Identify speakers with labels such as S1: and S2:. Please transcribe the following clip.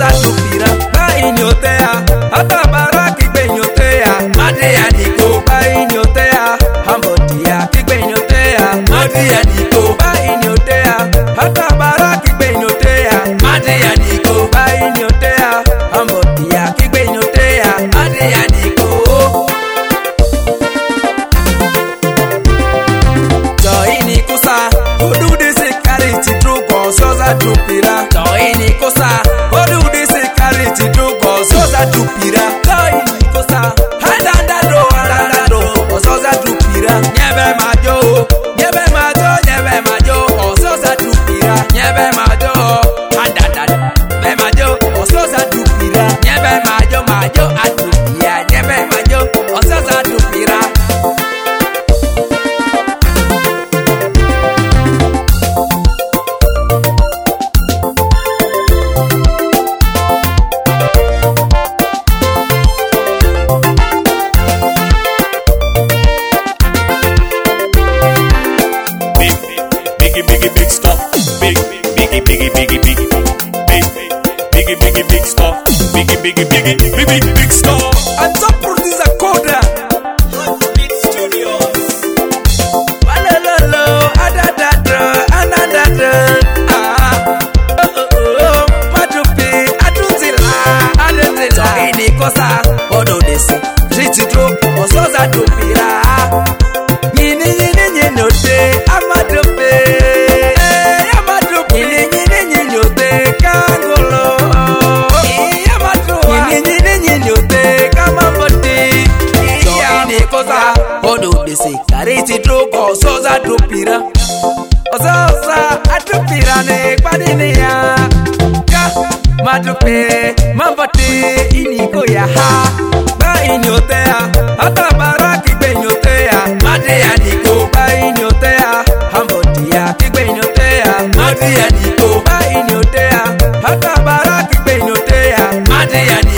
S1: osoza tupira ba inyotea hata baraki benyotea madia niko ba inyotea hambotia kibenyotea madia niko ba inyotea hata baraki benyotea madia niko ba inyotea hambotia kibenyotea madia niko joini kusa odude se kariti drogo soza tupira joini kusa odude se kariti drogo soza tupira joini kusa hadanda do soza tupira nyebe majo soza tupira nyebe majo hadanda be majo soza tupira nyebe majo atupia nyebe majo soza tupira
S2: big stuff, big stuff, big stuff.
S1: And top producer Koda Beat Studios. Walolo, adadadra, anadadra. Madupi, adunzila, adunzila. Ini kosa, odo desi, ritidro, osoza dupira. Nyini note, amadupi. Kariti drogo soza dupira osoza atupira ne kwadiniya ka madupe mambate iniko ya ha ba inyotea hata baraki benyotea madia niko ba inyotea hambotia kibenyotea madia niko ba inyotea hata baraki benyotea madia